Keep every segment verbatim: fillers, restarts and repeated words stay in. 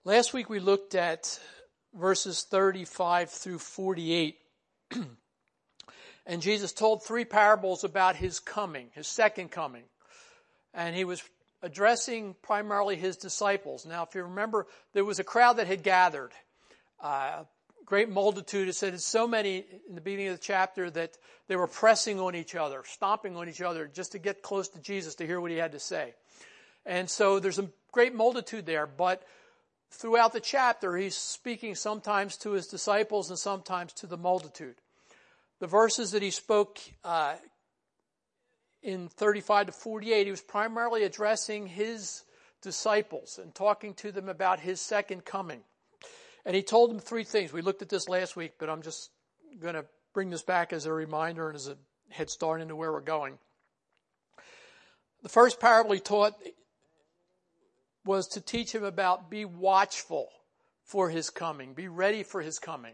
Last week we looked at verses thirty-five through forty-eight. And Jesus told three parables about his coming, his second coming. And he was addressing primarily his disciples. Now, if you remember, there was a crowd that had gathered. Uh, great multitude. It said it's so many in the beginning of the chapter that they were pressing on each other, stomping on each other just to get close to Jesus to hear what he had to say. And so there's a great multitude there, but throughout the chapter, he's speaking sometimes to his disciples and sometimes to the multitude. The verses that he spoke uh, in thirty-five to forty-eight, he was primarily addressing his disciples and talking to them about his second coming. And he told them three things. We looked at this last week, but I'm just going to bring this back as a reminder and as a head start into where we're going. The first parable he taught was to teach him about be watchful for his coming. Be ready for his coming.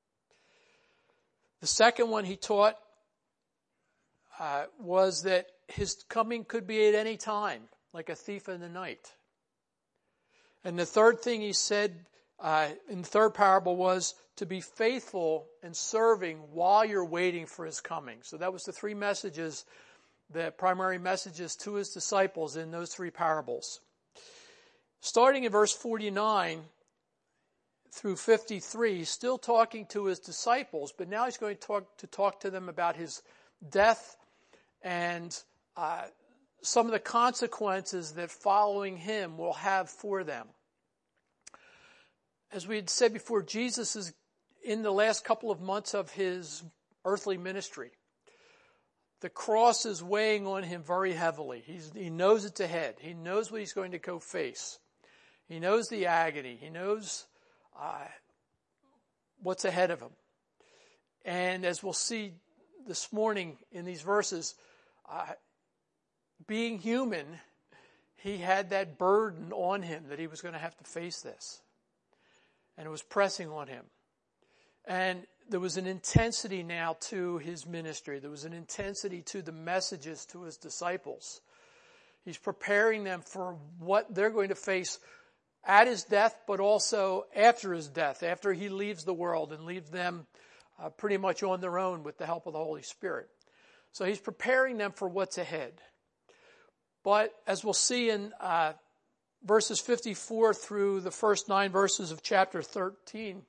The second one he taught uh, was that his coming could be at any time, like a thief in the night. And the third thing he said uh, in the third parable was to be faithful and serving while you're waiting for his coming. So that was the three messages, the primary messages to his disciples in those three parables. Starting in verse forty-nine through fifty-three, he's still talking to his disciples, but now he's going to talk to talk to them about his death and uh, some of the consequences that following him will have for them. As we had said before, Jesus is in the last couple of months of his earthly ministry. The cross is weighing on him very heavily. He's, he knows it's ahead. He knows what he's going to go face. He knows the agony. He knows uh, what's ahead of him. And as we'll see this morning in these verses, uh, being human, he had that burden on him that he was going to have to face this. And it was pressing on him. And there was an intensity now to his ministry. There was an intensity to the messages to his disciples. He's preparing them for what they're going to face at his death, but also after his death, after he leaves the world and leaves them uh, pretty much on their own with the help of the Holy Spirit. So he's preparing them for what's ahead. But as we'll see in uh, verses fifty-four through the first nine verses of chapter thirteen,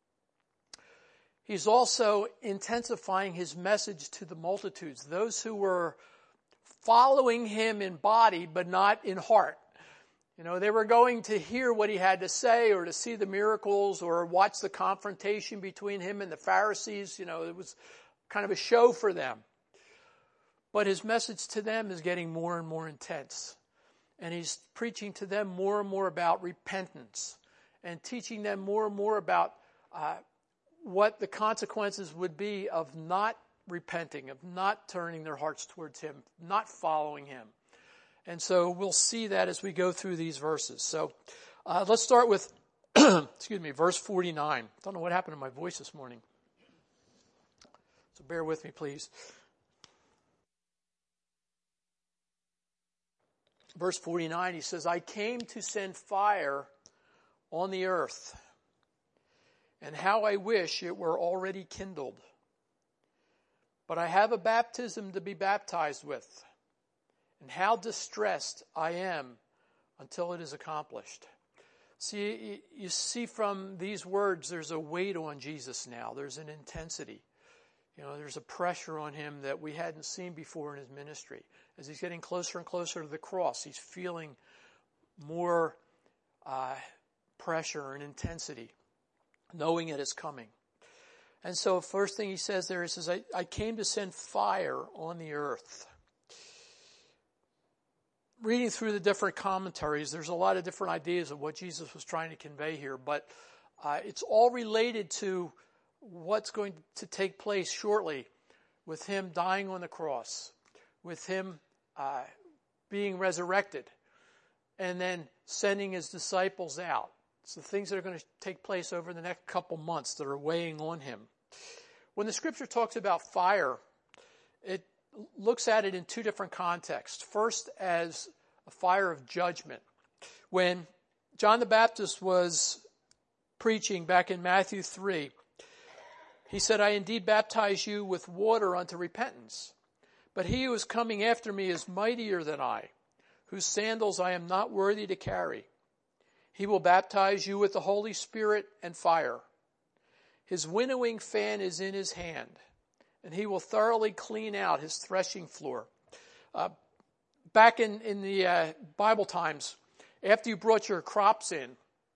he's also intensifying his message to the multitudes, those who were following him in body but not in heart. You know, they were going to hear what he had to say or to see the miracles or watch the confrontation between him and the Pharisees. You know, it was kind of a show for them. But his message to them is getting more and more intense. And he's preaching to them more and more about repentance and teaching them more and more about uh, what the consequences would be of not repenting, of not turning their hearts towards him, not following him. And so we'll see that as we go through these verses. So uh, let's start with, excuse me, verse forty-nine. I don't know what happened to my voice this morning. So bear with me, please. Verse forty-nine, he says, I came to send fire on the earth, and how I wish it were already kindled. But I have a baptism to be baptized with, and how distressed I am until it is accomplished. See, you see from these words, there's a weight on Jesus now. There's an intensity. You know, there's a pressure on him that we hadn't seen before in his ministry. As he's getting closer and closer to the cross, he's feeling more uh, pressure and intensity, knowing it is coming. And so first thing he says there, he says, I, I came to send fire on the earth. Reading through the different commentaries, there's a lot of different ideas of what Jesus was trying to convey here, but uh, it's all related to what's going to take place shortly with him dying on the cross, with him uh, being resurrected, and then sending his disciples out. It's the things that are going to take place over the next couple months that are weighing on him. When the scripture talks about fire, it looks at it in two different contexts. First, as a fire of judgment. When John the Baptist was preaching back in Matthew three. He said, I indeed baptize you with water unto repentance. But he who is coming after me is mightier than I, whose sandals I am not worthy to carry. He will baptize you with the Holy Spirit and fire. His winnowing fan is in his hand, and he will thoroughly clean out his threshing floor. Uh, back in, in the uh, Bible times, after you brought your crops in,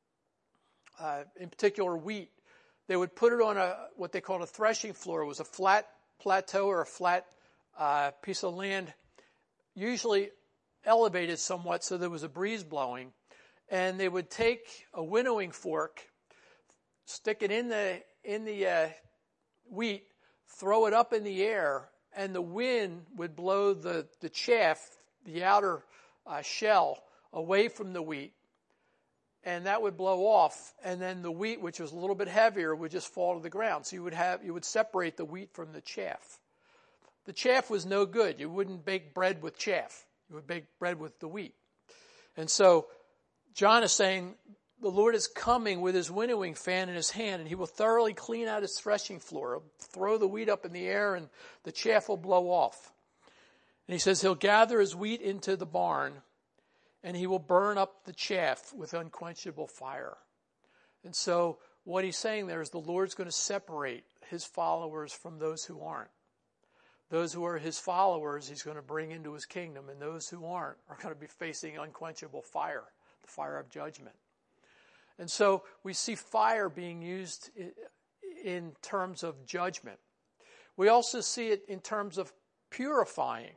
uh, in particular wheat, they would put it on a what they called a threshing floor. It was a flat plateau or a flat uh, piece of land, usually elevated somewhat so there was a breeze blowing. And they would take a winnowing fork, stick it in the in the uh, wheat, throw it up in the air, and the wind would blow the, the chaff, the outer uh, shell, away from the wheat. And that would blow off, and then the wheat, which was a little bit heavier, would just fall to the ground. So you would have you would separate the wheat from the chaff. The chaff was no good. You wouldn't bake bread with chaff. You would bake bread with the wheat. And so John is saying the Lord is coming with his winnowing fan in his hand, and he will thoroughly clean out his threshing floor. He'll throw the wheat up in the air, and the chaff will blow off. And he says he'll gather his wheat into the barn, and he will burn up the chaff with unquenchable fire. And so what he's saying there is the Lord's going to separate his followers from those who aren't. Those who are his followers, he's going to bring into his kingdom, and those who aren't are going to be facing unquenchable fire, the fire of judgment. And so we see fire being used in terms of judgment. We also see it in terms of purifying.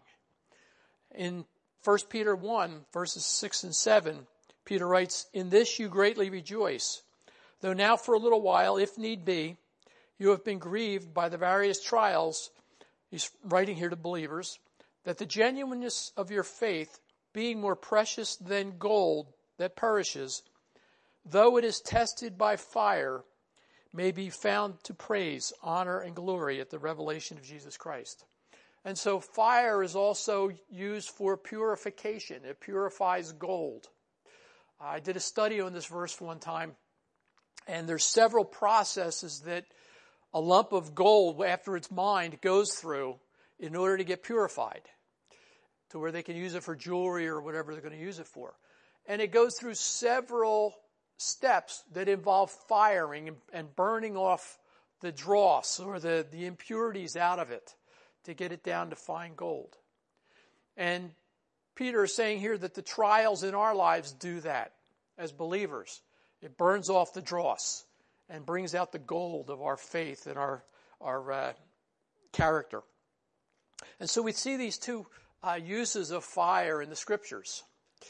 In First Peter one, verses six and seven, Peter writes, in this you greatly rejoice, though now for a little while, if need be, you have been grieved by the various trials, he's writing here to believers, that the genuineness of your faith, being more precious than gold that perishes, though it is tested by fire, may be found to praise, honor, and glory at the revelation of Jesus Christ. And so fire is also used for purification. It purifies gold. I did a study on this verse one time, and there's several processes that a lump of gold, after it's mined, goes through in order to get purified, to where they can use it for jewelry or whatever they're going to use it for. And it goes through several steps that involve firing and, and burning off the dross or the, the impurities out of it, to get it down to fine gold. And Peter is saying here that the trials in our lives do that as believers. It burns off the dross and brings out the gold of our faith and our, our uh, character. And so we see these two uh, uses of fire in the scriptures.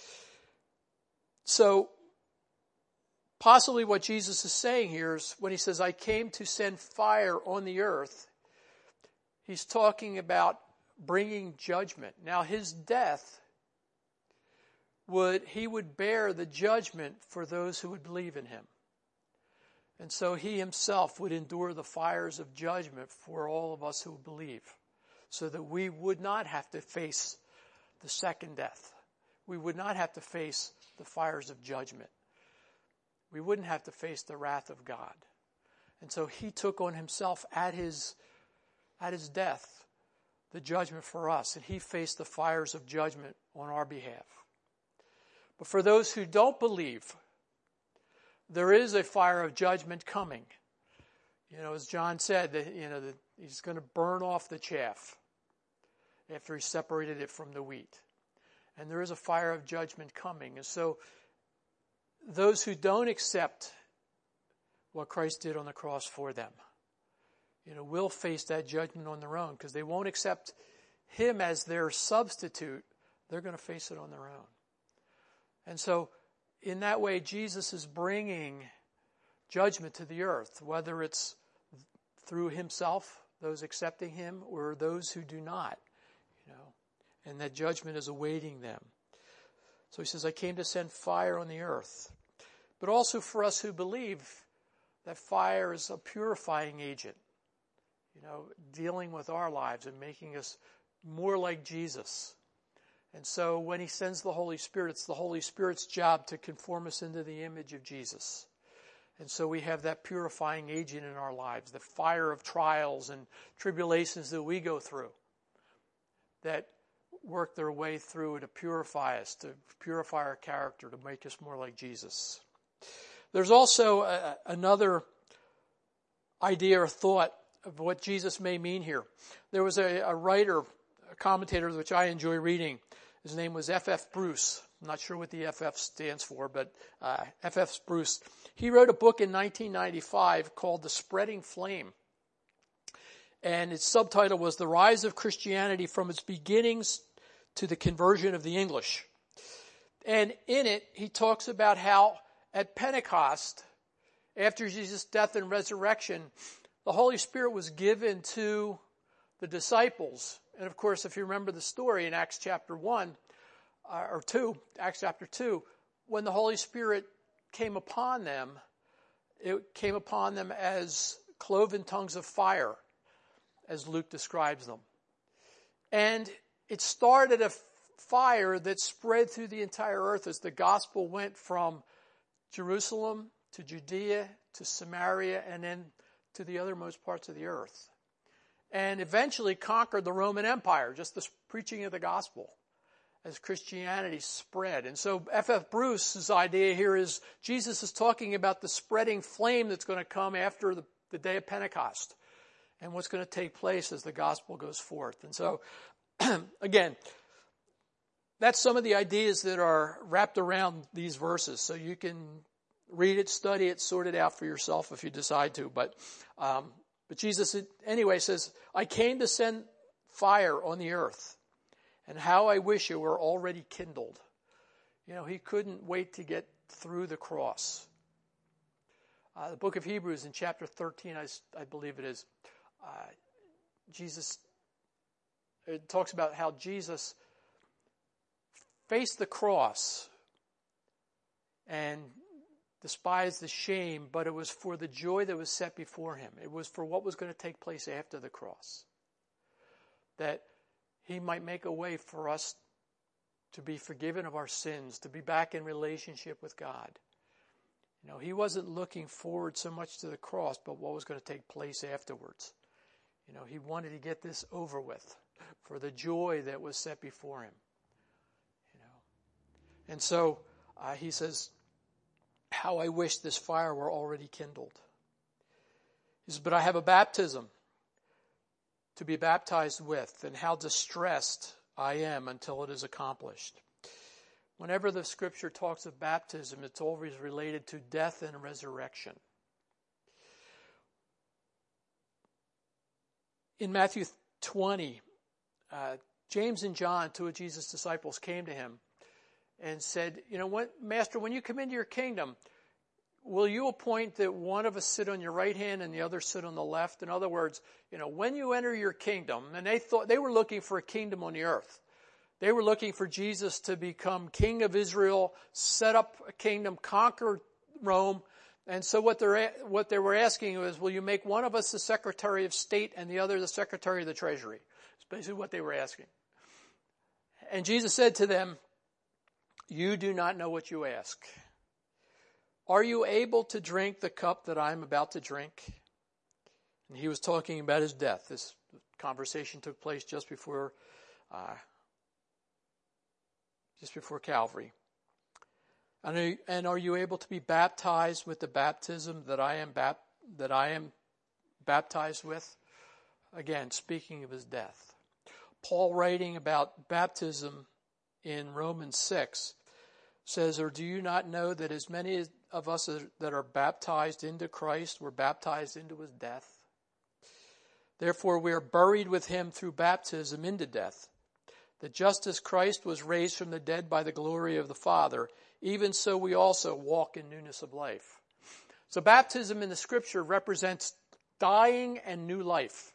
So possibly what Jesus is saying here is when he says, I came to send fire on the earth, he's talking about bringing judgment. Now, his death would, he would bear the judgment for those who would believe in him. And so he himself would endure the fires of judgment for all of us who believe, so that we would not have to face the second death. We would not have to face the fires of judgment. We wouldn't have to face the wrath of God. And so he took on himself at his At his death, the judgment for us, and he faced the fires of judgment on our behalf. But for those who don't believe, there is a fire of judgment coming. You know, as John said, that you know that he's going to burn off the chaff after he separated it from the wheat, and there is a fire of judgment coming. And so, those who don't accept what Christ did on the cross for them, you know, will face that judgment on their own, because they won't accept him as their substitute. They're going to face it on their own. And so, in that way, Jesus is bringing judgment to the earth, whether it's through himself, those accepting him, or those who do not, you know, and that judgment is awaiting them. So he says, I came to send fire on the earth. But also for us who believe, that fire is a purifying agent. You know, dealing with our lives and making us more like Jesus And so when he sends the Holy Spirit, it's the Holy Spirit's job to conform us into the image of Jesus. And so we have that purifying agent in our lives, the fire of trials and tribulations that we go through that work their way through to purify us, to purify our character, to make us more like Jesus. There's also a, another idea or thought of what Jesus may mean here. There was a, a writer, a commentator, which I enjoy reading. His name was F F Bruce. I'm not sure what the F F stands for, but uh, F F Bruce. He wrote a book in nineteen ninety-five called The Spreading Flame. And its subtitle was The Rise of Christianity from Its Beginnings to the Conversion of the English. And in it, he talks about how at Pentecost, after Jesus' death and resurrection, the Holy Spirit was given to the disciples. And of course, if you remember the story in Acts chapter one, uh, or two, Acts chapter two, when the Holy Spirit came upon them, it came upon them as cloven tongues of fire, as Luke describes them. And it started a fire that spread through the entire earth as the gospel went from Jerusalem to Judea to Samaria and then to the othermost parts of the earth. And eventually conquered the Roman Empire, just the preaching of the gospel as Christianity spread. And so F F Bruce's idea here is Jesus is talking about the spreading flame that's going to come after the, the day of Pentecost and what's going to take place as the gospel goes forth. And so, again, that's some of the ideas that are wrapped around these verses. So you can read it, study it, sort it out for yourself if you decide to. But um, but Jesus, anyway, says, I came to send fire on the earth, and how I wish it were already kindled. You know, he couldn't wait to get through the cross. Uh, the book of Hebrews in chapter thirteen, I, I believe it is, uh, Jesus, it talks about how Jesus faced the cross and despised the shame, but it was for the joy that was set before him. It was for what was going to take place after the cross. That he might make a way for us to be forgiven of our sins, to be back in relationship with God. You know, he wasn't looking forward so much to the cross, but what was going to take place afterwards. You know, he wanted to get this over with for the joy that was set before him. You know, and so uh, he says, how I wish this fire were already kindled. He says, but I have a baptism to be baptized with, and how distressed I am until it is accomplished. Whenever the scripture talks of baptism, it's always related to death and resurrection. In Matthew twenty, uh, James and John, two of Jesus' disciples, came to him and said, you know, when, Master, when you come into your kingdom, will you appoint that one of us sit on your right hand and the other sit on the left? In other words, you know, when you enter your kingdom, and they thought they were looking for a kingdom on the earth. They were looking for Jesus to become king of Israel, set up a kingdom, conquer Rome. And so what they're what they were asking was, will you make one of us the Secretary of State and the other the Secretary of the Treasury? It's basically what they were asking. And Jesus said to them, you do not know what you ask. Are you able to drink the cup that I am about to drink? And he was talking about his death. This conversation took place just before, uh, just before Calvary. And are, and are you able to be baptized with the baptism that I am bap- that I am baptized with? Again, speaking of his death. Paul, writing about baptism in Romans six, says, or do you not know that as many of us that are baptized into Christ were baptized into his death? Therefore we are buried with him through baptism into death, that just as Christ was raised from the dead by the glory of the Father, even so we also walk in newness of life. So baptism in the scripture represents dying and new life.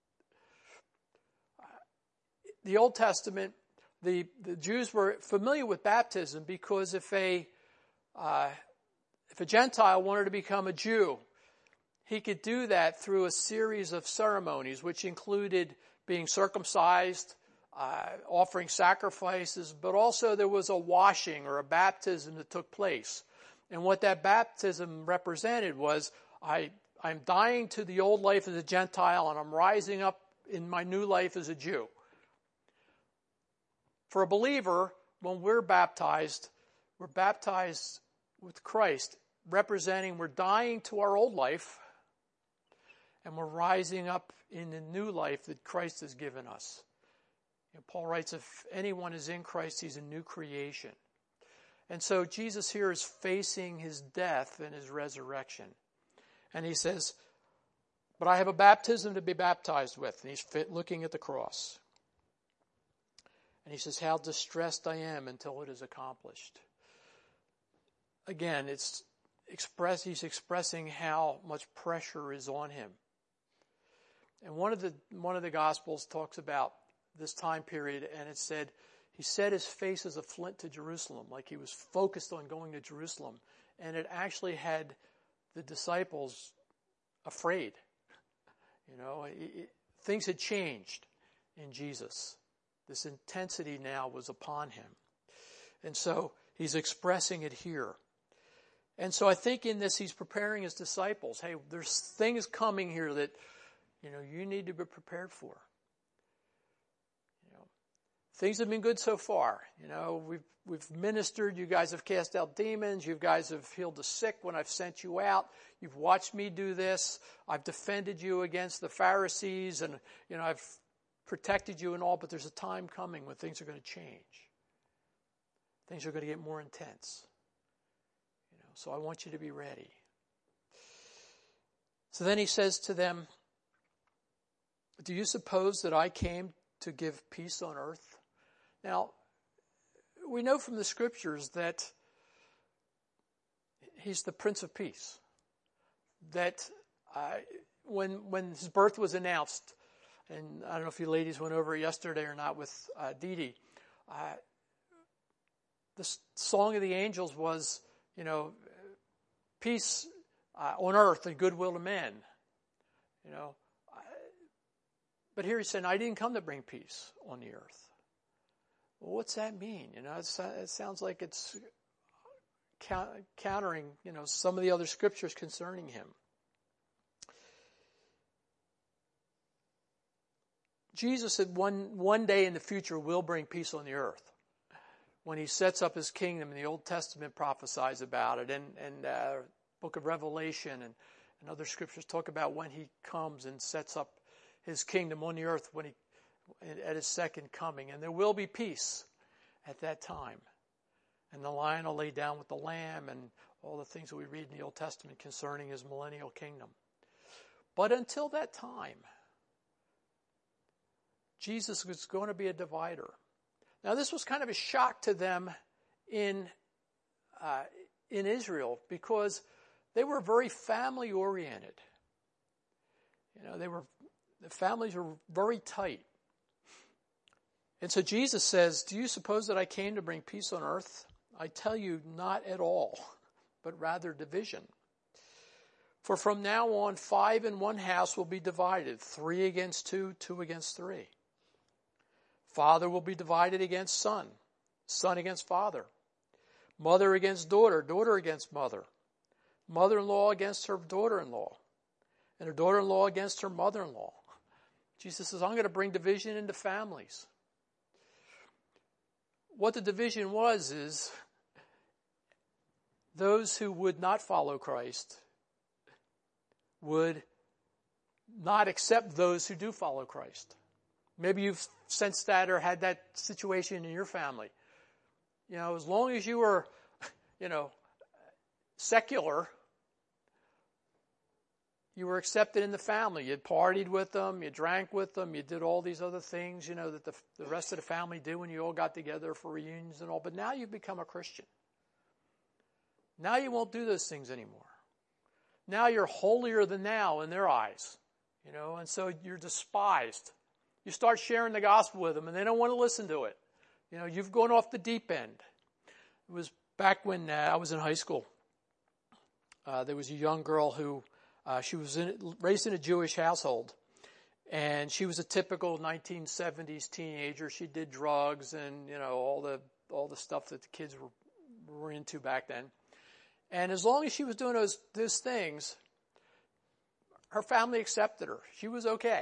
The Old Testament, The, the Jews were familiar with baptism because if a uh, if a Gentile wanted to become a Jew, he could do that through a series of ceremonies, which included being circumcised, uh, offering sacrifices, but also there was a washing or a baptism that took place. And what that baptism represented was, I, I'm dying to the old life as a Gentile and I'm rising up in my new life as a Jew. For a believer, when we're baptized, we're baptized with Christ, representing we're dying to our old life and we're rising up in the new life that Christ has given us. And Paul writes, if anyone is in Christ, he's a new creation. And so Jesus here is facing his death and his resurrection. And he says, but I have a baptism to be baptized with. And he's looking at the cross. And he says, how distressed I am until it is accomplished. Again, it's express, he's expressing how much pressure is on him. And one of the one of the Gospels talks about this time period, and it said, he set his face as a flint to Jerusalem, like he was focused on going to Jerusalem. And it actually had the disciples afraid. You know, it, it, things had changed in Jesus. This intensity now was upon him. And so he's expressing it here. And so I think in this he's preparing his disciples. Hey, there's things coming here that, you know, you need to be prepared for. You know, things have been good so far. You know, we've we've ministered. You guys have cast out demons. You guys have healed the sick when I've sent you out. You've watched me do this. I've defended you against the Pharisees, and you know I've protected you and all. But there's a time coming when things are going to change. Things are going to get more intense. You know, so I want you to be ready. So then he says to them, do you suppose that I came to give peace on earth? Now, we know from the scriptures that he's the Prince of Peace. That uh, when when his birth was announced, and I don't know if you ladies went over it yesterday or not with uh, Dee Dee, uh, the song of the angels was, you know, peace uh, on earth and goodwill to men. You know, but here he's saying, I didn't come to bring peace on the earth. Well, what's that mean? You know, it's, it sounds like it's countering, you know, some of the other scriptures concerning him. Jesus said one, one day in the future will bring peace on the earth. When he sets up his kingdom, and the Old Testament prophesies about it, and, and uh, book of Revelation and, and other scriptures talk about when he comes and sets up his kingdom on the earth when he at his second coming. And there will be peace at that time. And the lion will lay down with the lamb and all the things that we read in the Old Testament concerning his millennial kingdom. But until that time, Jesus was going to be a divider. Now this was kind of a shock to them in uh, in Israel because they were very family oriented. You know, they were the families were very tight. And so Jesus says, do you suppose that I came to bring peace on earth? I tell you, not at all, but rather division. For from now on, five in one house will be divided, three against two, two against three. Father will be divided against son, son against father, mother against daughter, daughter against mother, mother-in-law against her daughter-in-law, and her daughter-in-law against her mother-in-law. Jesus says, I'm going to bring division into families. What the division was is those who would not follow Christ would not accept those who do follow Christ. Maybe you've sensed that or had that situation in your family. You know, as long as you were, you know, secular, you were accepted in the family. You partied with them, you drank with them, you did all these other things, you know, that the, the rest of the family did when you all got together for reunions and all. But now you've become a Christian. Now you won't do those things anymore. Now you're holier than thou in their eyes, you know, and so you're despised. You start sharing the gospel with them and they don't want to listen to it. You know, you've gone off the deep end. It was back when uh, I was in high school. Uh, there was a young girl who Uh, she was in, raised in a Jewish household, And she was a typical nineteen seventies teenager. She did drugs and, you know, all the all the stuff that the kids were, were into back then. And as long as she was doing those those things, her family accepted her. She was okay.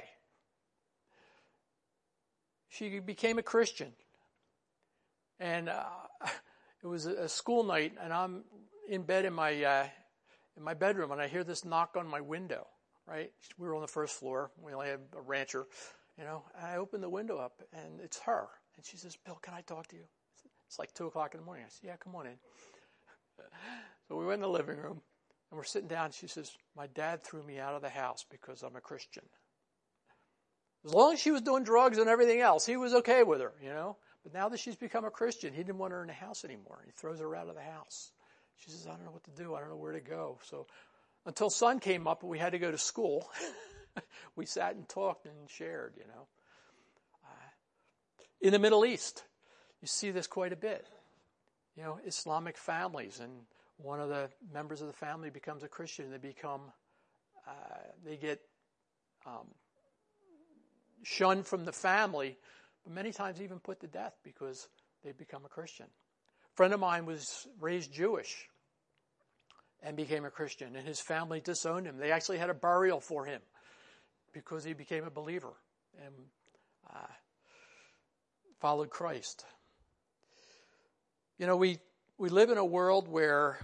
She became a Christian. And uh, it was a school night, and I'm in bed in my uh, in my bedroom, and I hear this knock on my window. Right, we were on the first floor. We only had a rancher, you know. And I open the window up, and it's her. And she says, "Bill, can I talk to you?" It's like two o'clock in the morning. I said, "Yeah, come on in." So we went in the living room, and we're sitting down. She says, "My dad threw me out of the house because I'm a Christian." As long as she was doing drugs and everything else, he was okay with her, you know. But now that she's become a Christian, he didn't want her in the house anymore. He throws her out of the house. She says, "I don't know what to do. I don't know where to go." So until son came up and we had to go to school, we sat and talked and shared, you know. Uh, in the Middle East, you see this quite a bit. You know, Islamic families, and one of the members of the family becomes a Christian. They become, uh, they get um, shunned from the family, but many times even put to death because they become a Christian. A friend of mine was raised Jewish and became a Christian, and his family disowned him. They actually had a burial for him because he became a believer and uh, followed Christ. You know, we, we live in a world where,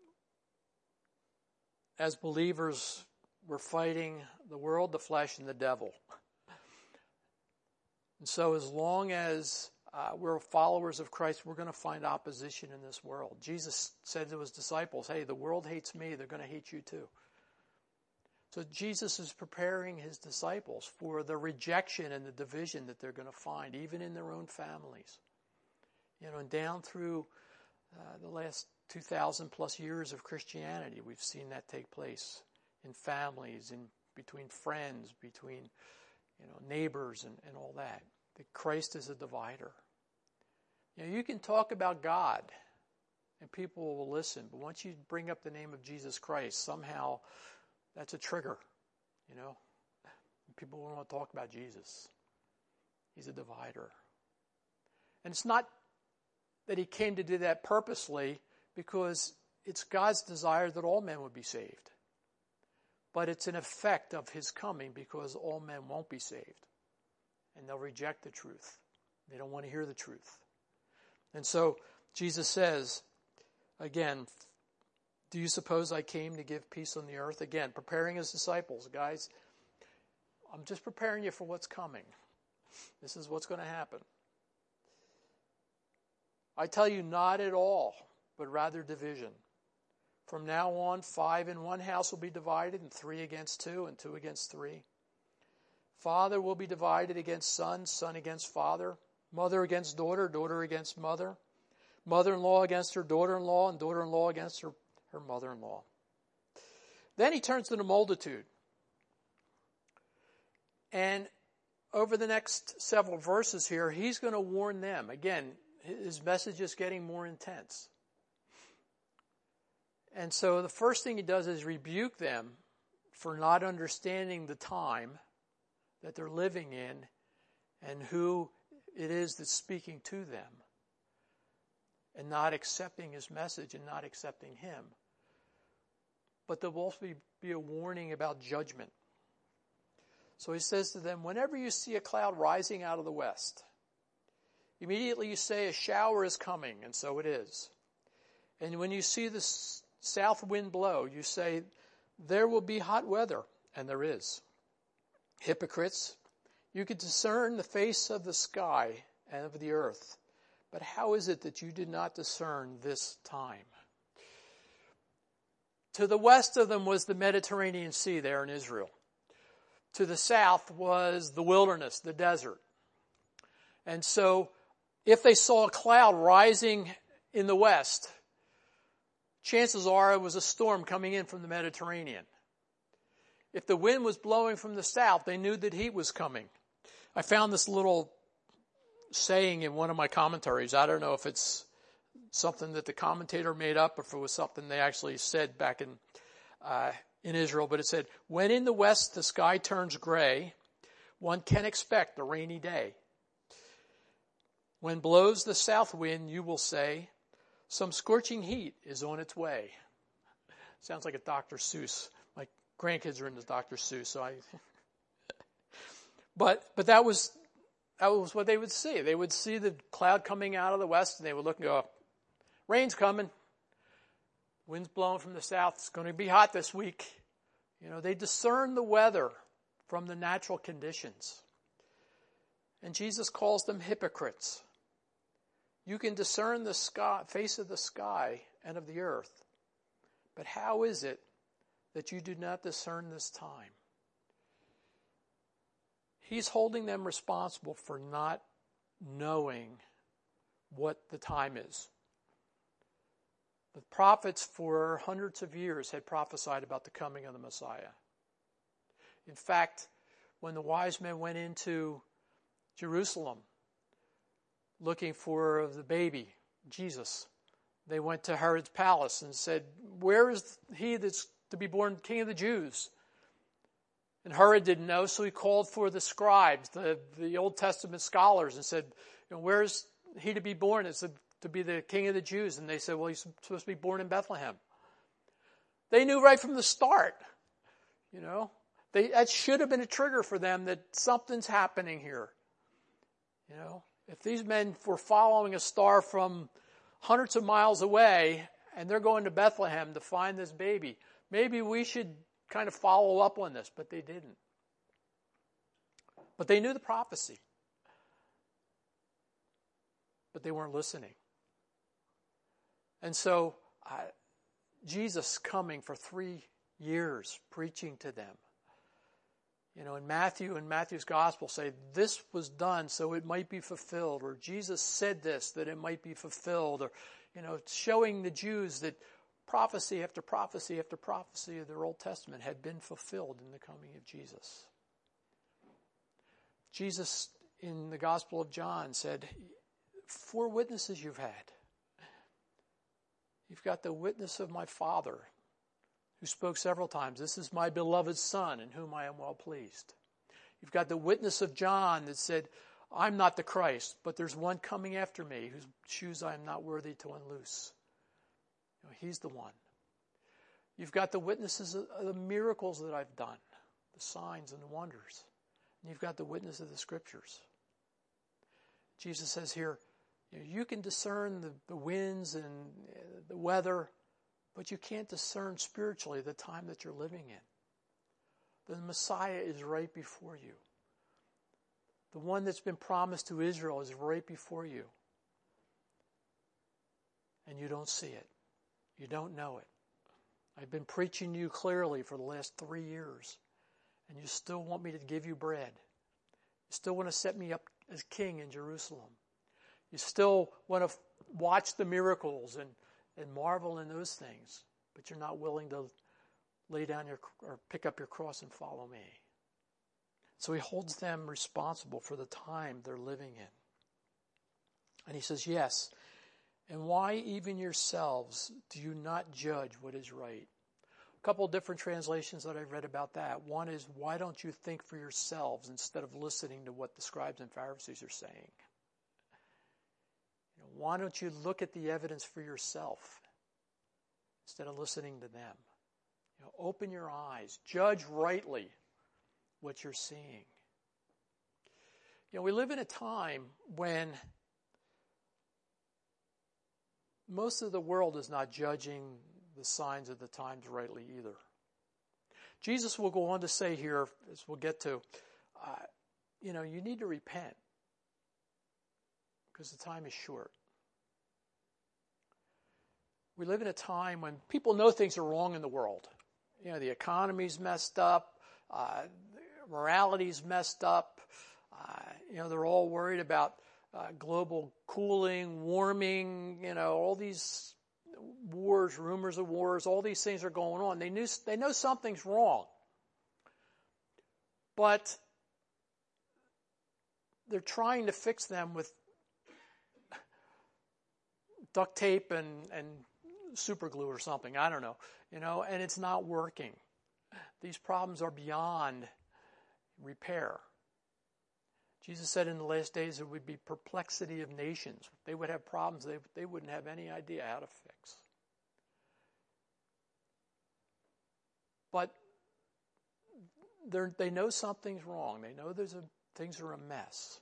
as believers, we're fighting the world, the flesh, and the devil. And so as long as Uh, we're followers of Christ, we're going to find opposition in this world. Jesus said to his disciples, "Hey, the world hates me, they're going to hate you too." So Jesus is preparing his disciples for the rejection and the division that they're going to find, even in their own families. You know, and down through uh, the last two thousand plus years of Christianity, we've seen that take place in families, in between friends, between, you know, neighbors and, and all that. That Christ is a divider. You know, you can talk about God and people will listen, but once you bring up the name of Jesus Christ, somehow that's a trigger, you know. People don't want to talk about Jesus. He's a divider. And it's not that he came to do that purposely, because it's God's desire that all men would be saved. But it's an effect of his coming, because all men won't be saved. And they'll reject the truth. They don't want to hear the truth. And so Jesus says, again, "Do you suppose I came to give peace on the earth?" Again, preparing his disciples. Guys, I'm just preparing you for what's coming. This is what's going to happen. "I tell you, not at all, but rather division. From now on, five in one house will be divided, and three against two, and two against three. Father will be divided against son, son against father, mother against daughter, daughter against mother, mother-in-law against her daughter-in-law, and daughter-in-law against her, her mother-in-law." Then he turns to the multitude. And over the next several verses here, he's going to warn them. Again, his message is getting more intense. And so the first thing he does is rebuke them for not understanding the time that they're living in and who it is that's speaking to them, and not accepting his message and not accepting him. But there will also be, be a warning about judgment. So he says to them, "Whenever you see a cloud rising out of the west, immediately you say, a shower is coming, and so it is. And when you see the s- south wind blow, you say, there will be hot weather, and there is. Hypocrites, you can discern the face of the sky and of the earth, but how is it that you did not discern this time?" To the west of them was the Mediterranean Sea there in Israel. To the south was the wilderness, the desert. And so if they saw a cloud rising in the west, chances are it was a storm coming in from the Mediterranean. If the wind was blowing from the south, they knew that heat was coming. I found this little saying in one of my commentaries. I don't know if it's something that the commentator made up or if it was something they actually said back in uh, in Israel, but it said, "When in the west the sky turns gray, one can expect a rainy day. When blows the south wind, you will say, some scorching heat is on its way. Sounds like a Doctor Seuss. My grandkids are into Doctor Seuss, so I. but but that was that was what they would see. They would see the cloud coming out of the west, and they would look and go, "Rain's coming. Wind's blowing from the south. It's going to be hot this week." You know, they discern the weather from the natural conditions. And Jesus calls them hypocrites. You can discern the sky, face of the sky and of the earth. But how is it that you do not discern this time? He's holding them responsible for not knowing what the time is. The prophets for hundreds of years had prophesied about the coming of the Messiah. In fact, when the wise men went into Jerusalem looking for the baby, Jesus, they went to Herod's palace and said, "Where is he that's to be born King of the Jews?" And Herod didn't know, so he called for the scribes, the, the Old Testament scholars, and said, you know, "Where is he to be born? It's a, to be the King of the Jews." And they said, "Well, he's supposed to be born in Bethlehem." They knew right from the start, you know. They, that should have been a trigger for them that something's happening here. You know, if these men were following a star from hundreds of miles away and they're going to Bethlehem to find this baby, maybe we should kind of follow up on this, but they didn't. But they knew the prophecy. But they weren't listening. And so uh, Jesus coming for three years preaching to them. You know, in Matthew, in Matthew's gospel say, this was done so it might be fulfilled, or Jesus said this that it might be fulfilled, or, you know, showing the Jews that prophecy after prophecy after prophecy of their Old Testament had been fulfilled in the coming of Jesus. Jesus, in the Gospel of John, said, four witnesses you've had. You've got the witness of my Father, who spoke several times, "This is my beloved Son, in whom I am well pleased." You've got the witness of John that said, "I'm not the Christ, but there's one coming after me, whose shoes I am not worthy to unloose." You know, he's the one. You've got the witnesses of the miracles that I've done, the signs and the wonders. And you've got the witness of the Scriptures. Jesus says here, you know, you can discern the, the winds and the weather, but you can't discern spiritually the time that you're living in. The Messiah is right before you. The one that's been promised to Israel is right before you. And you don't see it. You don't know it. I've been preaching to you clearly for the last three years. And you still want me to give you bread. You still want to set me up as king in Jerusalem. You still want to watch the miracles and and marvel in those things, but you're not willing to lay down your or pick up your cross and follow me. So he holds them responsible for the time they're living in. And he says, yes, and why even yourselves do you not judge what is right? A couple of different translations that I've read about that. One is, why don't you think for yourselves instead of listening to what the scribes and Pharisees are saying? Why don't you look at the evidence for yourself instead of listening to them? You know, open your eyes. Judge rightly what you're seeing. You know, we live in a time when most of the world is not judging the signs of the times rightly either. Jesus will go on to say here, as we'll get to, uh, you know, you need to repent because the time is short. We live in a time when people know things are wrong in the world. You know, the economy's messed up, uh, morality's messed up. Uh, you know, they're all worried about uh, global cooling, warming. You know, all these wars, rumors of wars, all these things are going on. They knew they know something's wrong, but they're trying to fix them with duct tape and and super glue or something, I don't know, you know, and it's not working. These problems are beyond repair. Jesus said in the last days there would be perplexity of nations. They would have problems they, they wouldn't have any idea how to fix. But they know something's wrong. They know there's a, things are a mess.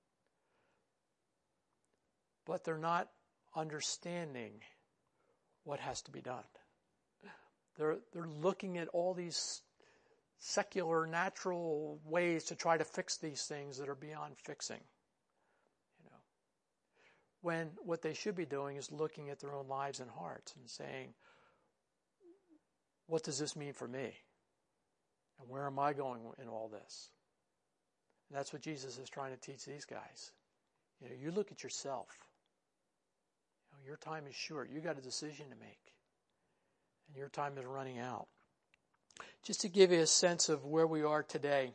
But they're not understanding what has to be done. They're, they're looking at all these secular, natural ways to try to fix these things that are beyond fixing. You know, when what they should be doing is looking at their own lives and hearts and saying, what does this mean for me? And where am I going in all this? And that's what Jesus is trying to teach these guys. You know, you look at yourself. You know, your time is short. You got a decision to make. And your time is running out. Just to give you a sense of where we are today.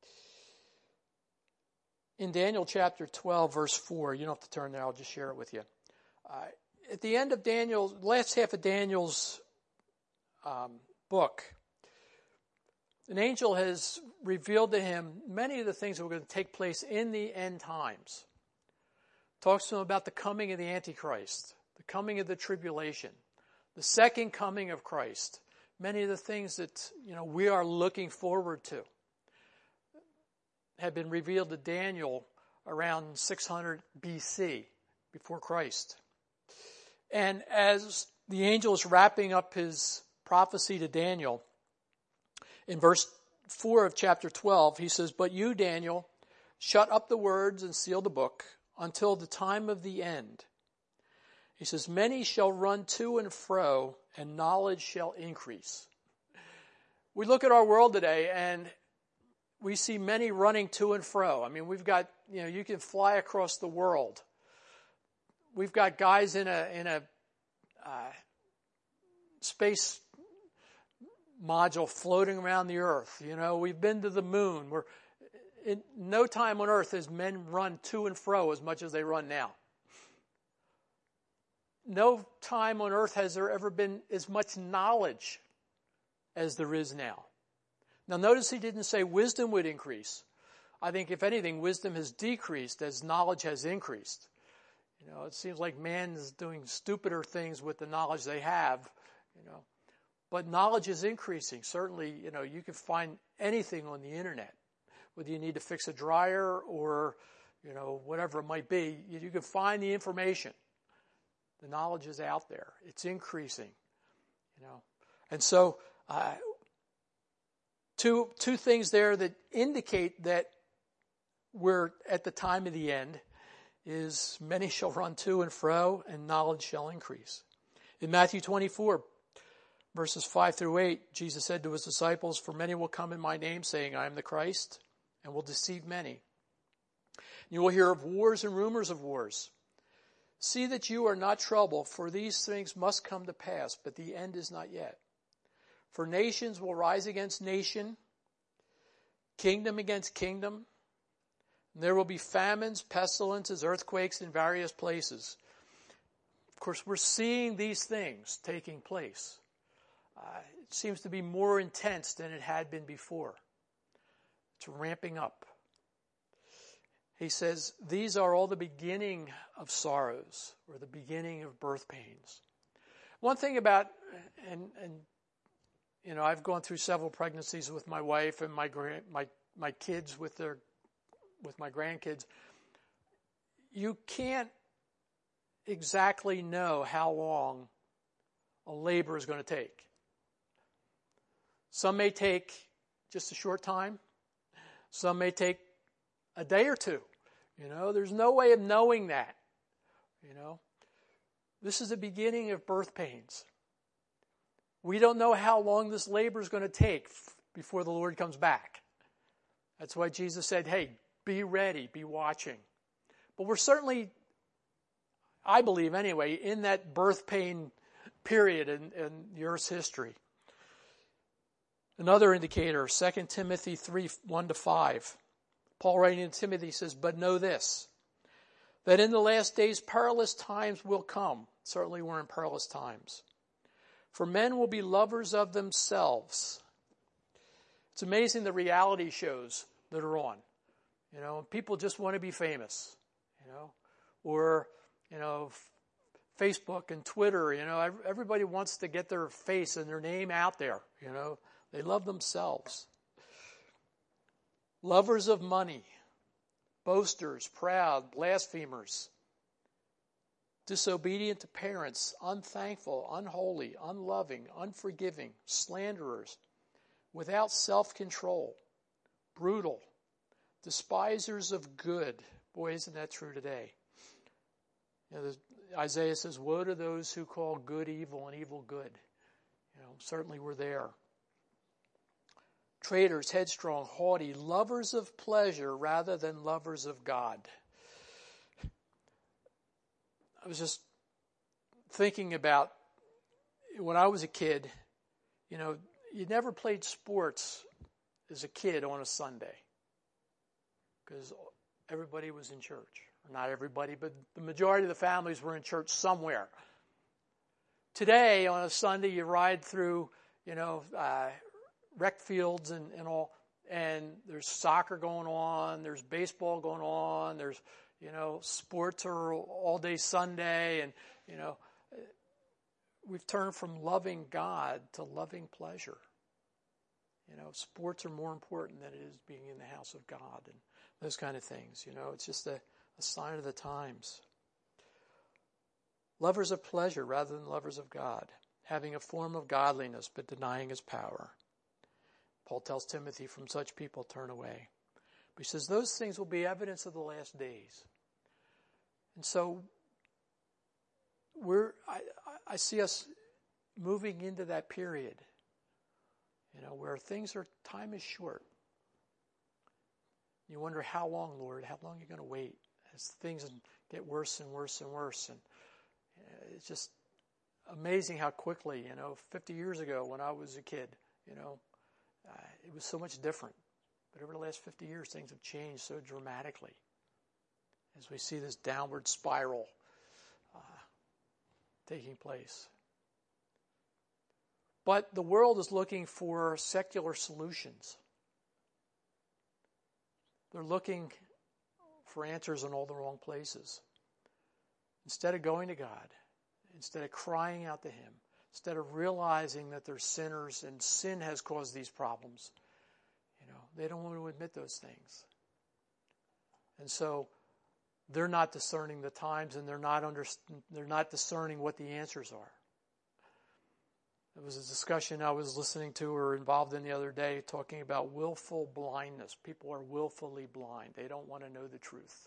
In Daniel chapter twelve, verse four, you don't have to turn there, I'll just share it with you. Uh, at the end of Daniel's, last half of Daniel's um, book, an angel has revealed to him many of the things that are going to take place in the end times. Talks to him about the coming of the Antichrist, the coming of the tribulation, the second coming of Christ. Many of the things that, you know, we are looking forward to have been revealed to Daniel around six hundred B C, before Christ. And as the angel is wrapping up his prophecy to Daniel, in verse four of chapter twelve, he says, "But you, Daniel, shut up the words and seal the book until the time of the end." He says, "Many shall run to and fro, and knowledge shall increase." We look at our world today, and we see many running to and fro. I mean, we've got, you know, you can fly across the world. We've got guys in a in a uh, space module floating around the earth. You know, we've been to the moon. We're in no time on earth has men run to and fro as much as they run now. No time on earth has there ever been as much knowledge as there is now. Now notice he didn't say wisdom would increase. I think if anything, wisdom has decreased as knowledge has increased. You know, it seems like man is doing stupider things with the knowledge they have, you know. But knowledge is increasing. Certainly, you know, you can find anything on the internet. Whether you need to fix a dryer or, you know, whatever it might be, you, you can find the information. The knowledge is out there. It's increasing, you know. And so, uh, two two things there that indicate that we're at the time of the end is many shall run to and fro, and knowledge shall increase. In Matthew twenty-four, verses five through eight, Jesus said to his disciples, "For many will come in my name, saying, I am the Christ, and will deceive many. You will hear of wars and rumors of wars. See that you are not troubled, for these things must come to pass, but the end is not yet. For nations will rise against nation, kingdom against kingdom. And there will be famines, pestilences, earthquakes in various places." Of course, we're seeing these things taking place. Uh, it seems to be more intense than it had been before. It's ramping up. He says, these are all the beginning of sorrows, or the beginning of birth pains. One thing about, and, and you know, I've gone through several pregnancies with my wife and my grand, my my kids with their, with my grandkids. You can't exactly know how long a labor is going to take. Some may take just a short time. Some may take a day or two. You know, there's no way of knowing that. You know, this is the beginning of birth pains. We don't know how long this labor is going to take before the Lord comes back. That's why Jesus said, hey, be ready, be watching. But we're certainly, I believe anyway, in that birth pain period in, in the earth's history. Another indicator, Second Timothy three, one to five. Paul writing to Timothy says, "But know this, that in the last days perilous times will come." Certainly we're in perilous times. "For men will be lovers of themselves." It's amazing the reality shows that are on. You know, people just want to be famous, you know, or, you know, f- Facebook and Twitter, you know, ev- everybody wants to get their face and their name out there, you know. They love themselves. Lovers of money, boasters, proud, blasphemers, disobedient to parents, unthankful, unholy, unloving, unforgiving, slanderers, without self-control, brutal, despisers of good. Boy, isn't that true today? You know, Isaiah says, woe to those who call good evil and evil good. You know, certainly we're there. Traitors, headstrong, haughty, lovers of pleasure rather than lovers of God. I was just thinking about when I was a kid, you know, you never played sports as a kid on a Sunday because everybody was in church. Not everybody, but the majority of the families were in church somewhere. Today, on a Sunday, you ride through, you know, uh, rec fields and, and all, and there's soccer going on, there's baseball going on, there's, you know, sports are all day Sunday, and, you know, we've turned from loving God to loving pleasure. You know, sports are more important than it is being in the house of God and those kind of things. You know, it's just a, a sign of the times. Lovers of pleasure rather than lovers of God, having a form of godliness but denying his power. Paul tells Timothy, from such people turn away. But he says those things will be evidence of the last days. And so we're I, I see us moving into that period, you know, where things are, time is short. You wonder, how long, Lord? How long are you going to wait as things get worse and worse and worse? And it's just amazing how quickly, you know, fifty years ago when I was a kid, you know, uh, it was so much different. But over the last fifty years, things have changed so dramatically as we see this downward spiral uh, taking place. But the world is looking for secular solutions. They're looking for answers in all the wrong places. Instead of going to God, instead of crying out to him, instead of realizing that they're sinners and sin has caused these problems, you know, they don't want to admit those things. And so they're not discerning the times, and they're not under, they're not discerning what the answers are. There was a discussion I was listening to or involved in the other day talking about willful blindness. People are willfully blind. They don't want to know the truth.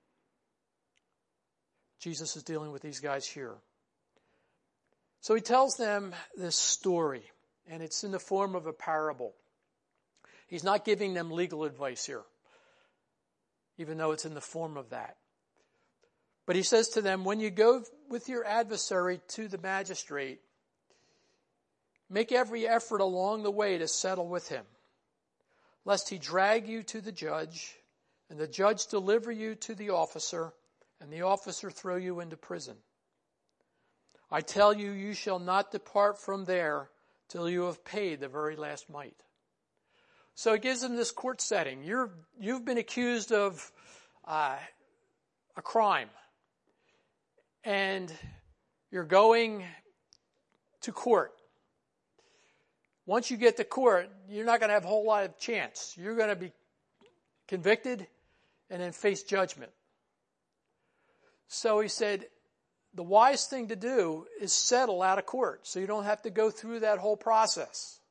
Jesus is dealing with these guys here. So he tells them this story, and it's in the form of a parable. He's not giving them legal advice here, even though it's in the form of that. But he says to them, when you go with your adversary to the magistrate, make every effort along the way to settle with him, lest he drag you to the judge, and the judge deliver you to the officer, and the officer throw you into prison. I tell you, you shall not depart from there till you have paid the very last mite. So it gives them this court setting. You're, you've been accused of uh, a crime, and you're going to court. Once you get to court, you're not going to have a whole lot of chance. You're going to be convicted and then face judgment. So he said, the wise thing to do is settle out of court so you don't have to go through that whole process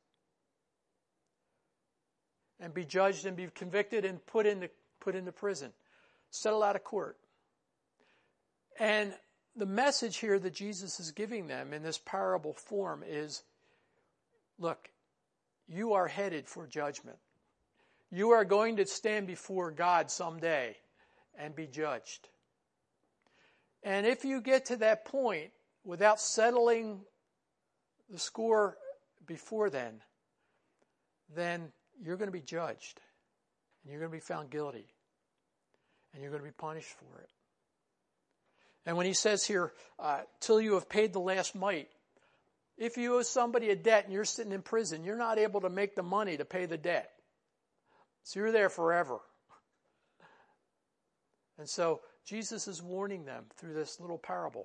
and be judged and be convicted and put into, put into prison. Settle out of court. And the message here that Jesus is giving them in this parable form is, look, you are headed for judgment. You are going to stand before God someday and be judged. And if you get to that point without settling the score before then, then you're going to be judged. And you're going to be found guilty. And you're going to be punished for it. And when he says here, uh, till you have paid the last mite, if you owe somebody a debt and you're sitting in prison, you're not able to make the money to pay the debt. So you're there forever. And so Jesus is warning them through this little parable.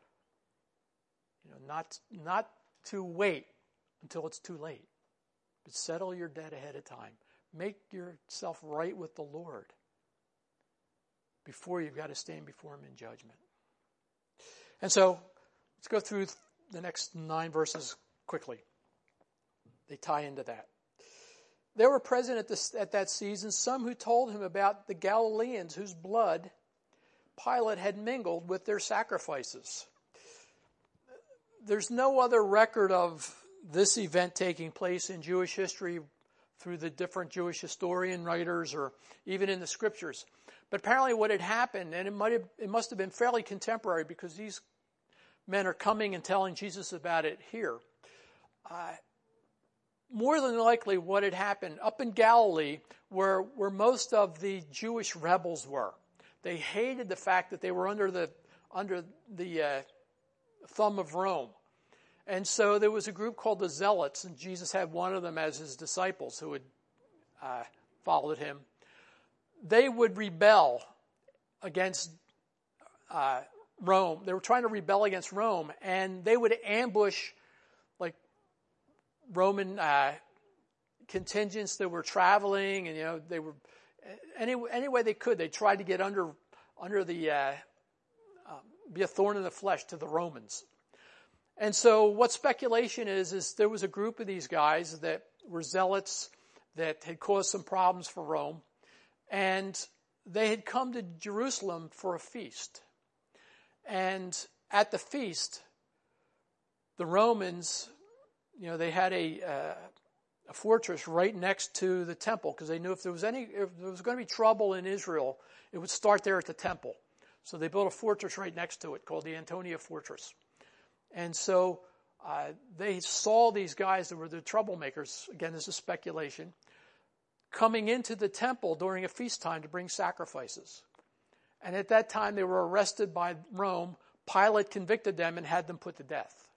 You know, not, not to wait until it's too late, but settle your debt ahead of time. Make yourself right with the Lord before you've got to stand before him in judgment. And so let's go through the next nine verses quickly. They tie into that. There were present at, this, at that season some who told him about the Galileans whose blood Pilate had mingled with their sacrifices. There's no other record of this event taking place in Jewish history through the different Jewish historian writers or even in the scriptures. But apparently what had happened, and it might have, it must have been fairly contemporary because these men are coming and telling Jesus about it here. Uh, more than likely what had happened up in Galilee where, where most of the Jewish rebels were. They hated the fact that they were under the, under the uh, thumb of Rome. And so there was a group called the Zealots, and Jesus had one of them as his disciples who had uh, followed him. They would rebel against uh, Rome. They were trying to rebel against Rome, and they would ambush like Roman uh, contingents that were traveling, and you know they were any any way they could. They tried to get under under the uh, uh, be a thorn in the flesh to the Romans. And so what speculation is, is there was a group of these guys that were zealots that had caused some problems for Rome. And they had come to Jerusalem for a feast. And at the feast, the Romans, you know, they had a, uh, a fortress right next to the temple because they knew if there was any, if there was going to be trouble in Israel, it would start there at the temple. So they built a fortress right next to it called the Antonia Fortress. And so uh, they saw these guys that were the troublemakers, again, this is speculation, coming into the temple during a feast time to bring sacrifices. And at that time they were arrested by Rome. Pilate convicted them and had them put to death.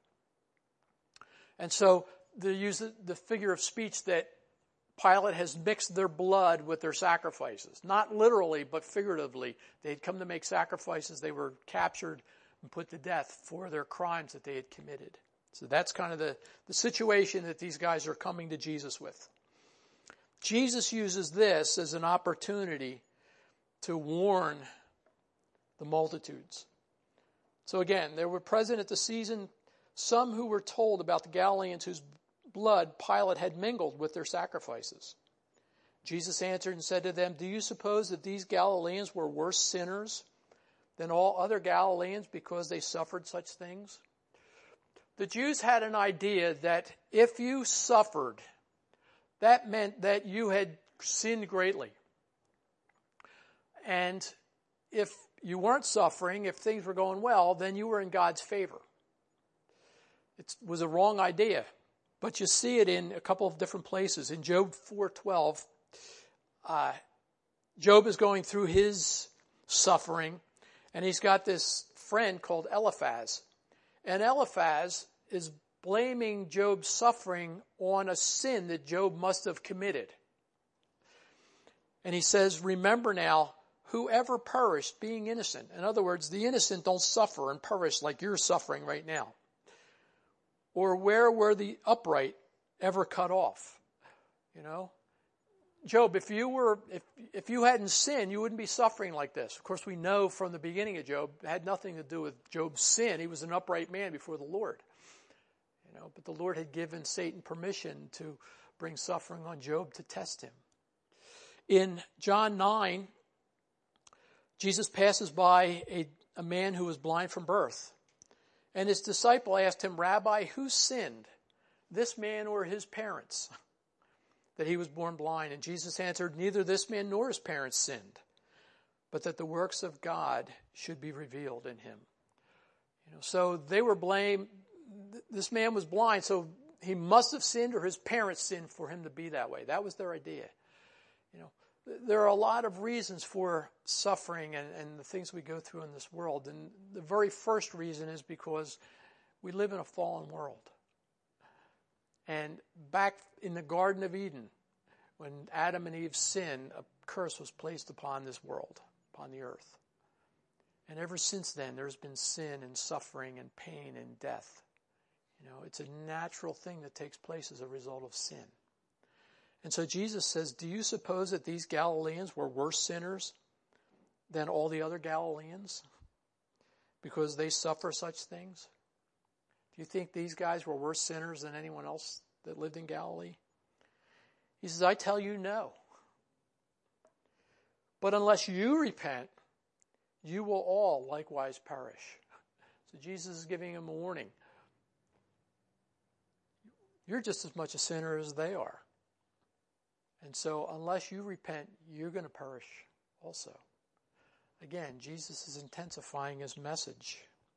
And so they use the figure of speech that Pilate has mixed their blood with their sacrifices. Not literally, but figuratively. They had come to make sacrifices. They were captured and put to death for their crimes that they had committed. So that's kind of the, the situation that these guys are coming to Jesus with. Jesus uses this as an opportunity to warn the multitudes. So again, there were present at the season some who were told about the Galileans whose blood Pilate had mingled with their sacrifices. Jesus answered and said to them, "Do you suppose that these Galileans were worse sinners than all other Galileans because they suffered such things?" The Jews had an idea that if you suffered, that meant that you had sinned greatly. And if you weren't suffering, if things were going well, then you were in God's favor. It was a wrong idea. But you see it in a couple of different places. In Job four twelve, uh, Job is going through his suffering, and he's got this friend called Eliphaz. And Eliphaz is blaming Job's suffering on a sin that Job must have committed. And he says, "Remember now, whoever perished being innocent." In other words, the innocent don't suffer and perish like you're suffering right now. Or where were the upright ever cut off? You know? Job, if you were, if, if you hadn't sinned, you wouldn't be suffering like this. Of course, we know from the beginning of Job, it had nothing to do with Job's sin. He was an upright man before the Lord. You know, but the Lord had given Satan permission to bring suffering on Job to test him. In John nine, Jesus passes by a, a man who was blind from birth. And his disciple asked him, "Rabbi, who sinned, this man or his parents, that he was born blind?" And Jesus answered, "Neither this man nor his parents sinned, but that the works of God should be revealed in him." You know, so they were blamed. This man was blind, so he must have sinned or his parents sinned for him to be that way. That was their idea. You know, there are a lot of reasons for suffering and, and the things we go through in this world. And the very first reason is because we live in a fallen world. And back in the Garden of Eden, when Adam and Eve sinned, a curse was placed upon this world, upon the earth. And ever since then, there's been sin and suffering and pain and death. You know, it's a natural thing that takes place as a result of sin. And so Jesus says, do you suppose that these Galileans were worse sinners than all the other Galileans because they suffer such things? Do you think these guys were worse sinners than anyone else that lived in Galilee? He says, I tell you no. But unless you repent, you will all likewise perish. So Jesus is giving him a warning. You're just as much a sinner as they are. And so unless you repent, you're going to perish also. Again, Jesus is intensifying his message.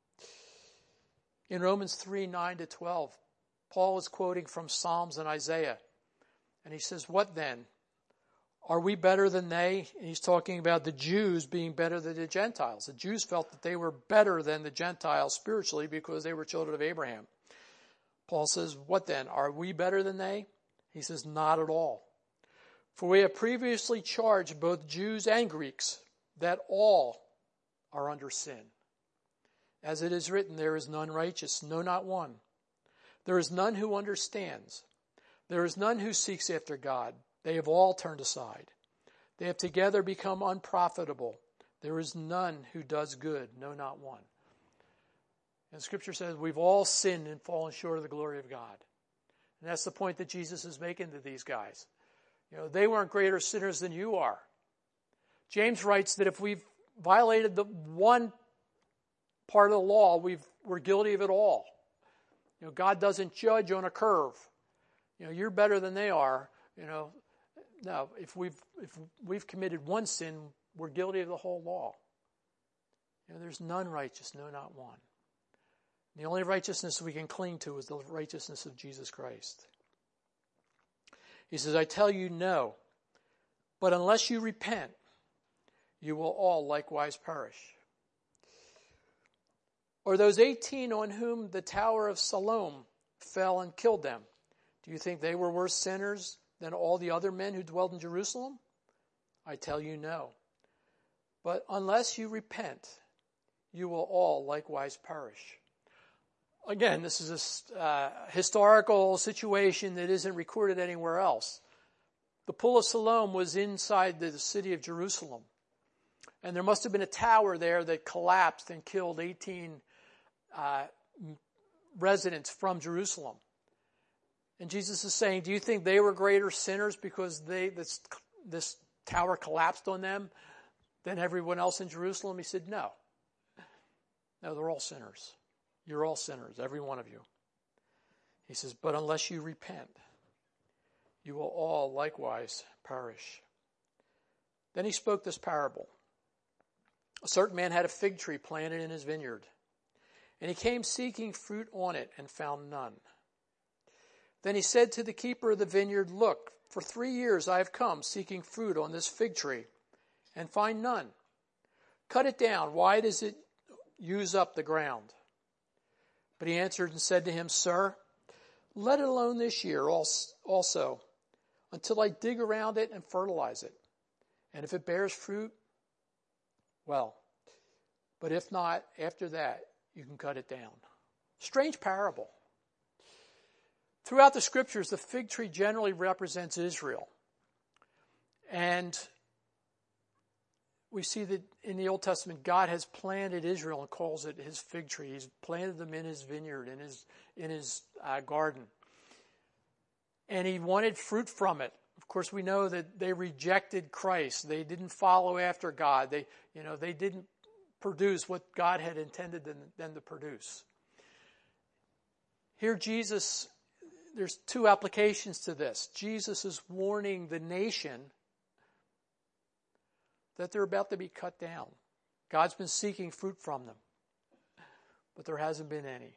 In Romans three, nine to twelve, Paul is quoting from Psalms and Isaiah. And he says, what then? Are we better than they? And he's talking about the Jews being better than the Gentiles. The Jews felt that they were better than the Gentiles spiritually because they were children of Abraham. Paul says, what then? Are we better than they? He says, not at all. For we have previously charged both Jews and Greeks that all are under sin. As it is written, there is none righteous, no, not one. There is none who understands. There is none who seeks after God. They have all turned aside. They have together become unprofitable. There is none who does good, no, not one. And Scripture says we've all sinned and fallen short of the glory of God. And that's the point that Jesus is making to these guys. You know, they weren't greater sinners than you are. James writes that if we've violated the one part of the law, we've, we're guilty of it all. You know, God doesn't judge on a curve. You know, you're better than they are. You know, no, if we've if we've committed one sin, we're guilty of the whole law. You know, there's none righteous, no, not one. The only righteousness we can cling to is the righteousness of Jesus Christ. He says, I tell you no, but unless you repent, you will all likewise perish. Or those eighteen on whom the tower of Siloam fell and killed them, do you think they were worse sinners than all the other men who dwelled in Jerusalem? I tell you no. But unless you repent, you will all likewise perish. Again, this is a uh, historical situation that isn't recorded anywhere else. The Pool of Siloam was inside the city of Jerusalem. And there must have been a tower there that collapsed and killed eighteen uh, residents from Jerusalem. And Jesus is saying, do you think they were greater sinners because they this, this tower collapsed on them than everyone else in Jerusalem? He said, no. No, they're all sinners. You're all sinners, every one of you. He says, but unless you repent, you will all likewise perish. Then he spoke this parable. A certain man had a fig tree planted in his vineyard, and he came seeking fruit on it and found none. Then he said to the keeper of the vineyard, look, for three years I have come seeking fruit on this fig tree and find none. Cut it down. Why does it use up the ground? But he answered and said to him, Sir, let it alone this year also, until I dig around it and fertilize it. And if it bears fruit, well, but if not, after that, you can cut it down. Strange parable. Throughout the Scriptures, the fig tree generally represents Israel. And we see that in the Old Testament, God has planted Israel and calls it his fig tree. He's planted them in his vineyard, in his in his uh, garden. And he wanted fruit from it. Of course, we know that they rejected Christ. They didn't follow after God. They, you know, they didn't produce what God had intended them, them to produce. Here, Jesus, there's two applications to this. Jesus is warning the nation that they're about to be cut down. God's been seeking fruit from them, but there hasn't been any.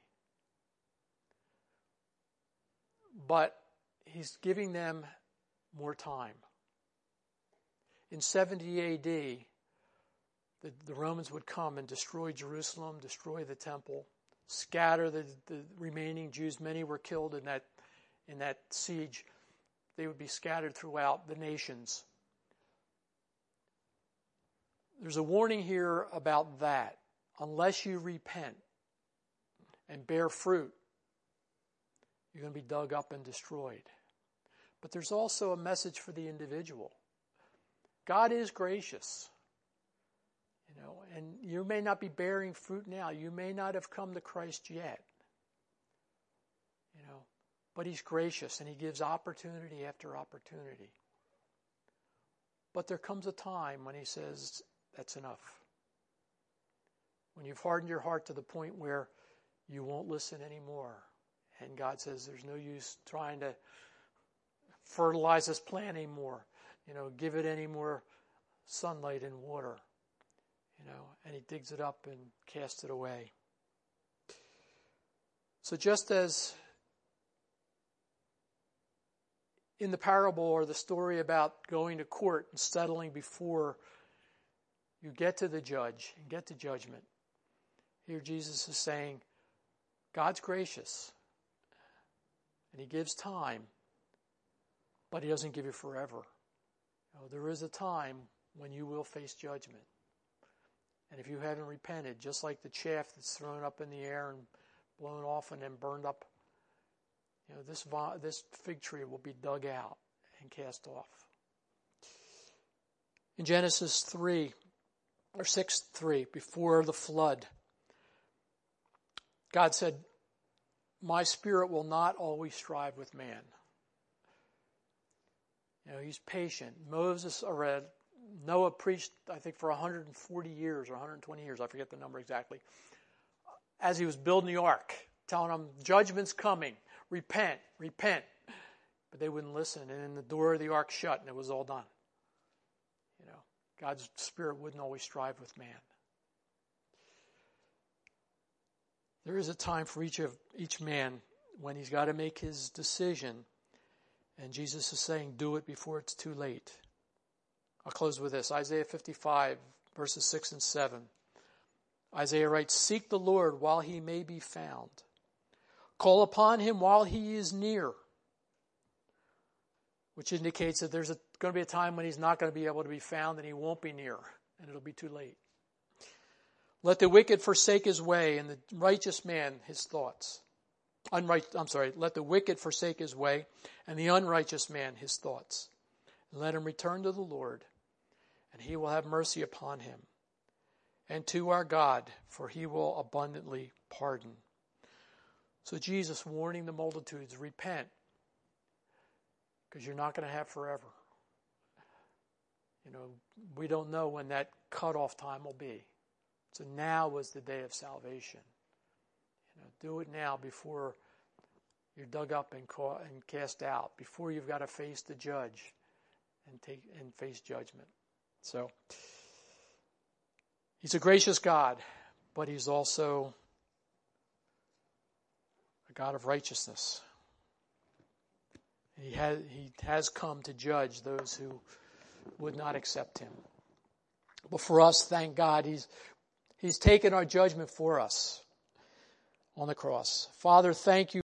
But he's giving them more time. In seventy A D, the, the Romans would come and destroy Jerusalem, destroy the temple, scatter the, the remaining Jews. Many were killed in that, in that siege. They would be scattered throughout the nations. There's a warning here about that. unless you repent and bear fruit, you're going to be dug up and destroyed. But there's also a message for the individual. God is gracious. You know, and you may not be bearing fruit now. You may not have come to Christ yet. You know, but He's gracious and He gives opportunity after opportunity. But there comes a time when He says, that's enough. When you've hardened your heart to the point where you won't listen anymore. And God says, there's no use trying to fertilize this plant anymore. You know, give it any more sunlight and water. You know, and He digs it up and casts it away. So just as in the parable or the story about going to court and settling before you get to the judge and get to judgment, here Jesus is saying, God's gracious. And He gives time, but He doesn't give you forever. You know, there is a time when you will face judgment. And if you haven't repented, just like the chaff that's thrown up in the air and blown off and then burned up, you know, this this fig tree will be dug out and cast off. In Genesis three, or six three, before the flood, God said, my spirit will not always strive with man. You know, He's patient. Moses, or Noah preached, I think, for one hundred forty years or one hundred twenty years. I forget the number exactly. As he was building the ark, telling them, judgment's coming. Repent, repent. But they wouldn't listen. And then the door of the ark shut and it was all done. You know, God's spirit wouldn't always strive with man. There is a time for each of each man when he's got to make his decision. And Jesus is saying, do it before it's too late. I'll close with this. Isaiah fifty-five, verses six and seven. Isaiah writes, seek the Lord while He may be found. Call upon Him while He is near. Which indicates that there's a, going to be a time when He's not going to be able to be found and He won't be near. And it'll be too late. Let the wicked forsake his way and the righteous man his thoughts. Unright, I'm sorry, let the wicked forsake his way and the unrighteous man his thoughts. And let him return to the Lord, and He will have mercy upon him. And to our God, for He will abundantly pardon. So Jesus warning the multitudes, repent, because you're not going to have forever. You know, we don't know when that cutoff time will be. So now was the day of salvation. You know, do it now before you're dug up and, caught and cast out, before you've got to face the judge and take and face judgment. So He's a gracious God, but He's also a God of righteousness. He has, he has come to judge those who would not accept Him. But for us, thank God, He's He's taken our judgment for us on the cross. Father, thank You